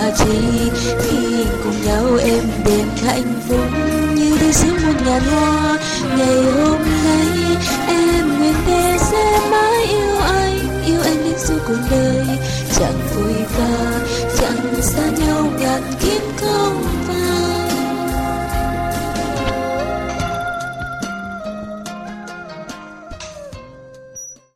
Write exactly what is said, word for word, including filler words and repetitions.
là chi khi cùng nhau êm đềm hạnh phúc như đi giữa muôn ngàn hoa. Ngày hôm nay em nguyện thề sẽ mãi yêu anh, yêu anh đến suốt cuộc đời, chẳng vội vã chẳng xa nhau ngàn kiếp.